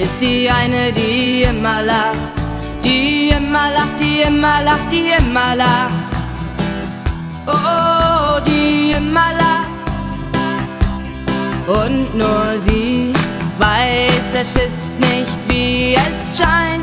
ist die eine, die immer lacht, die immer lacht, die immer lacht, die immer lacht. Oh, die immer lacht. Und nur sie weiß, es ist nicht, wie es scheint.